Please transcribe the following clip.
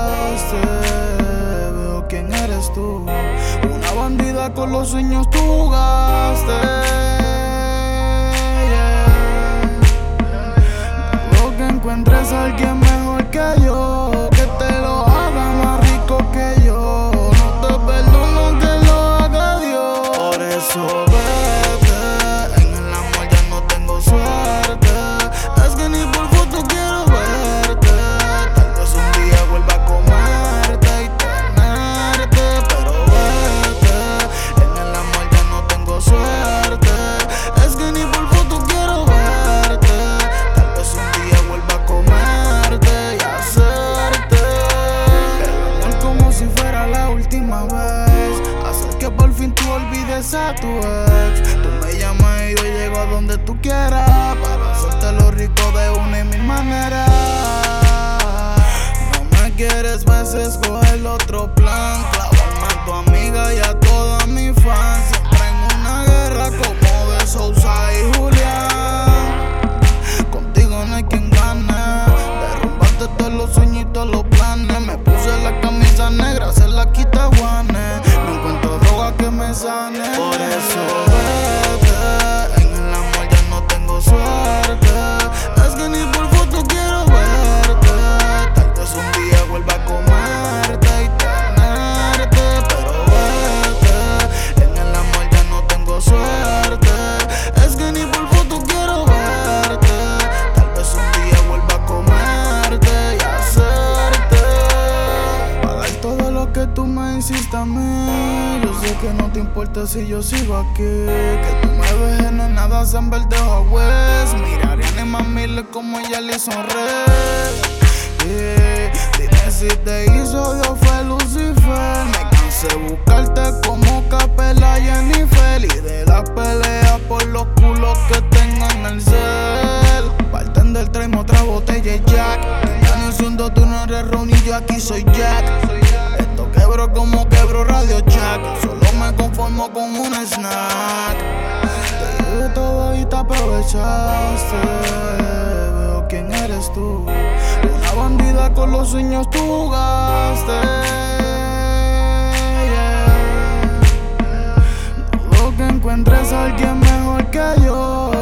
llegaste, veo quién eres tú. Una bandida con los sueños tú jugaste. Dudo que encuentres a alguien mejor que yo, que te lo haga más rico que yo. No te perdono que lo haga Dios. Por eso vete, en el amor ya no tengo suerte. Es que ni por foto quiero verte. Tal vez un día vuelva a comerte y tenerte, pero vete, en el amor ya no tengo suerte. Es que ni por foto quiero verte. Tal vez un día vuelva a comerte y hacerte el amor como si fuera la última vez. Hacer que por fin tú olvides a tu ex. Tú me llamas y yo llego a donde tú quieras, para hacerte lo rico de una y mil maneras. No me quieres, pues escoger otro plan. Clavarme a tu amiga y a toda mi fans. Siempre en una guerra como de Sousa y Julián. Contigo no hay quien gane. Derrumbaste todos los sueños y todos los planes. Me puse la camisa negra, se la quita guanes. No encuentro droga que me sane. Por eso vete, en el amor ya no tengo suerte. Es que ni por foto quiero verte. Tal vez un día vuelva a comerte y tenerte, pero vete, en el amor ya no tengo suerte. Es que ni por foto quiero verte. Tal vez un día vuelva a comerte y hacerte pagar todo lo que tú me hiciste a mí. Yo sé que no te importa si yo sigo aquí, que tú me dejes, no es nada San Verde o West. Mira a Ariana y Mamiles como ella le hizo yeah. Dime si te hizo Dios fue Lucifer. Me cansé de buscarte como Capela y Jennifer, y de las peleas por los culos que tengo en el cel. Bartender, tráeme otra botella y Jack. Ya no es un dos, tú no eres Ronnie, yo aquí soy Jack. Esto quebró como quebró Radio Jack. Solo me conformo con un snack. Te di todo y te aprovechaste. Veo quién eres tú. Una bandida con los sueños tú jugaste. Dudo que encuentres a alguien mejor que yo.